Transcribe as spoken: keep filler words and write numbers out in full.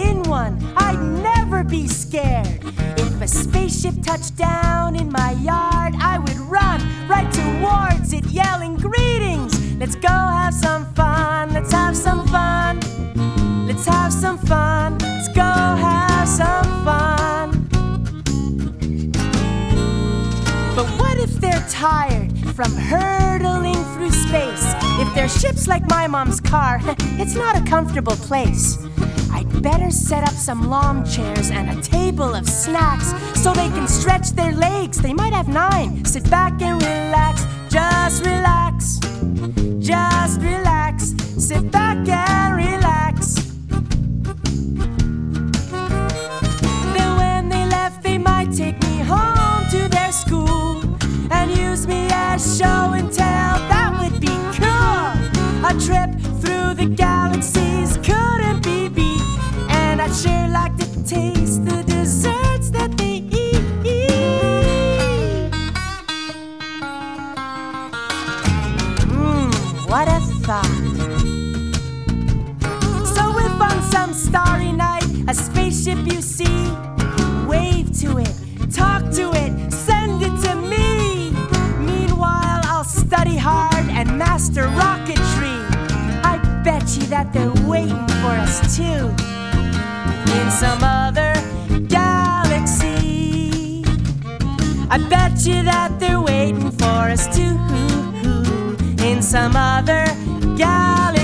in one, I'd never be scared. If a spaceship touched down in my yard, I would run right towards it, yelling, "Greetings! Let's go have some fun. Let's have some fun. Let's have some fun. Let's go have some fun." But what if they're tired from hurtling through space? If their ship's like my mom's car, it's not a comfortable place. I'd better set up some lawn chairs and a table of snacks so they can stretch their legs. They might have nine. Sit back and relax. Just relax. Just relax. Sit back and relax. Then when they left, they might take me home to their school and use me as show and tell. That would be cool. A trip through the galaxies couldn't be beat, and I'd sure like to taste the desserts that they eat. Mmm, what a thought. So if on some starry night a spaceship you see, wave to it, talk to it, send it to me. Meanwhile, I'll study hard and master rocketry. I bet you that they're waiting for us too, in some other galaxy. I bet you that they're waiting for us too, in some other galaxy.